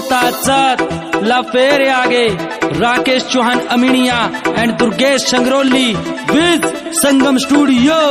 उस्ताद साथ ला फेरे आगे Rakesh Chauhan Aminia and Durgesh Sangroli with Sangam studio.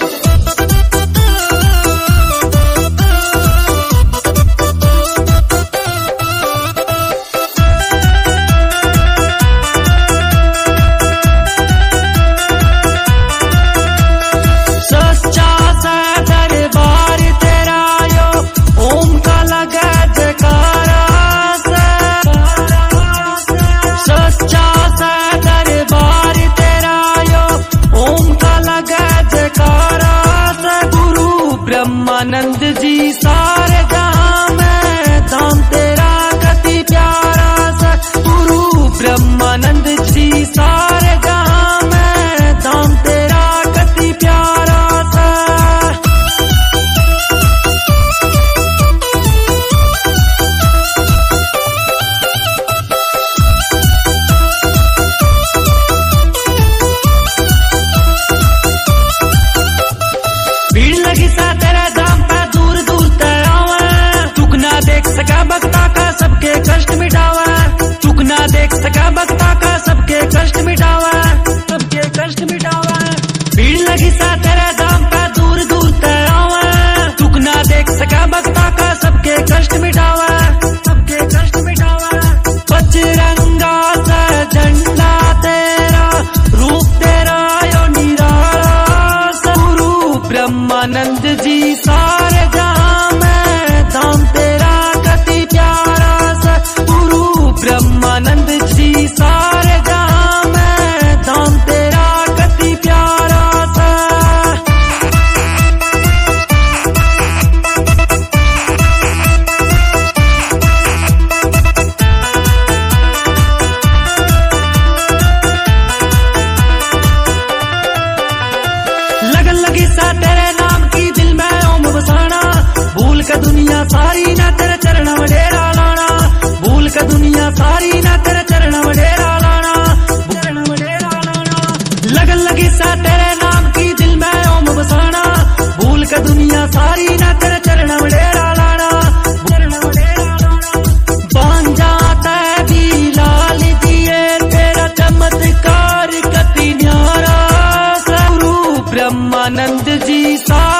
ब्रह्मानंद जी सारे जहां में धाम तेरा कति प्यारा सा। गुरु ब्रह्मानंद जी सारे जहां में धाम तेरा कति प्यारा सा। भीड़ लगी सा तेरा सका भक्ता का सबके कष्ट मिटावा, चुक ना देख सका भक्ता का सबके कष्ट मिटावा, सबके कष्ट मिटावा। भीड़ लगी सा तेरे धाम पे दूर दूर तरावा, चुक ना देख सका भक्ता का सबके कष्ट मिटावा, सबके कष्ट मिटावा। बजरंगा सा झंडा तेरा रूप तेरा यो निराला सा। गुरु ब्रह्मानंद जी सारे जहां में धाम तेरा ब्रह्मानंद जी सारे जहां में धाम तेरा कति प्यारा सा। लगन लगी सा तेरे नाम की दिल में ओम बसाना, भूल का दुनिया सारी ना तेरे चरण में डेरा लाना, भूल का दुनिया सारी ना तेरे चरण में डेरा लाना, चरण में डेरा लाना। लगन लगी सा तेरे नाम की दिल में ओम बसाना, भूल का दुनिया सारी ना तेरे चरण में डेरा लाना, चरण में डेरा लाना। बन जाता भी लाल दिए तेरा चमत्कार कति न्यारा। गुरु ब्रह्मानंद जी सा